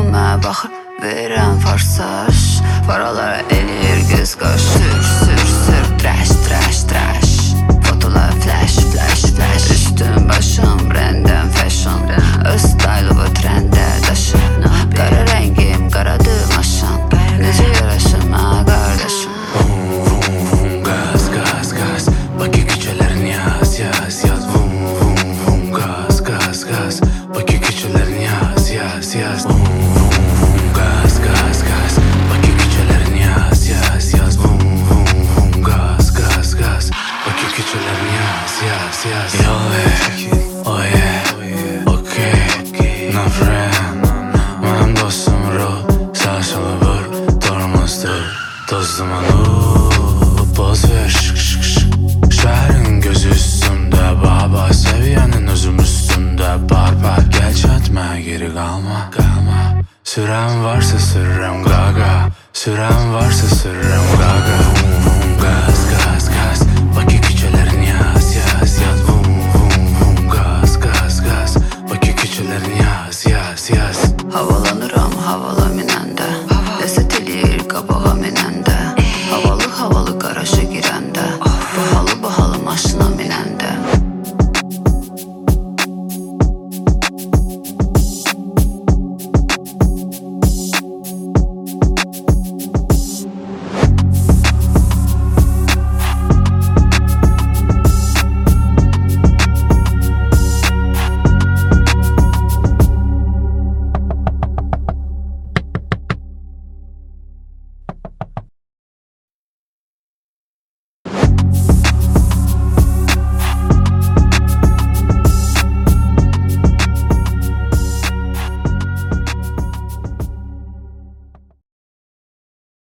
gözümə baxır, verirəm farsaj. Paralara eləyir göz qaş. Sür, sür, sür, trash, trash, trash. Fotolar flash, flash, flash. Üstüm başım random fashion. Öz stylu bu trendə daşır. Qara rəngim, qaradır maşın. Necə yaraşır mənə qardaşım? Vum vum vum gaz gaz gaz. Bakı küçələrini yaz yaz yaz. Vum vum vum gaz gaz gaz. Bakı küçələrini yaz yaz yaz. Vum vum vum gaz gaz gaz. Bakı küçələrini yaz yaz yaz. Vum vum vum gaz gaz gaz. Bakı küçələrini yaz yaz yaz. Oh yeah, okay, no friend. Mənim dostum ruh, saçılı vur, durmazdır. Dostum poz ver şık şık şık. Şəhərin gözü üstündə, baba səviyyənin özüm üstündə. Bar gəl çatma, geri qalma. Sürəm varsa sürürəm qaqa. Sürəm varsa sürürəm qaqa. Vum vum gaz gaz gaz. Bakı küçələrini yaz yaz yaz. Vum vum vum gaz gaz gaz. Bakı küçələrini yaz yaz yaz. Havalan